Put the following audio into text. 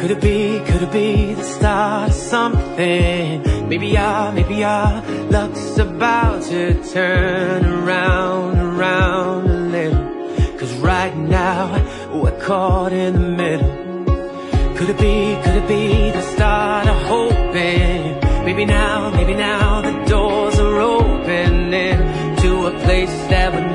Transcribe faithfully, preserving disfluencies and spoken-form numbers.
Could it be, could it be the start of something? Maybe our, maybe our luck's about to turn around, around a little. Cause right now, we're caught in the middle. Could it be, could it be the start of hoping? Maybe now, maybe now the doors are opening to a place that would